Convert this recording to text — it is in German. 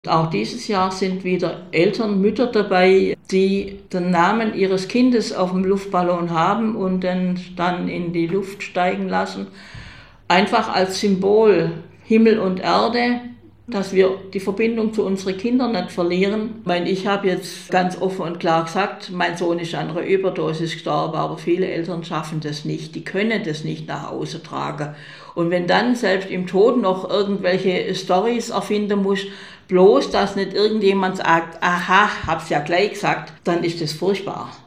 Auch dieses Jahr sind wieder Eltern, Mütter dabei, die den Namen ihres Kindes auf dem Luftballon haben und dann in die Luft steigen lassen. Einfach als Symbol Himmel und Erde, dass wir die Verbindung zu unseren Kindern nicht verlieren. Ich habe jetzt ganz offen und klar gesagt, mein Sohn ist an einer Überdosis gestorben, aber viele Eltern schaffen das nicht, die können das nicht nach Hause tragen. Und wenn dann selbst im Tod noch irgendwelche Storys erfinden muss, bloß dass nicht irgendjemand sagt, aha, hab's ja gleich gesagt, dann ist das furchtbar.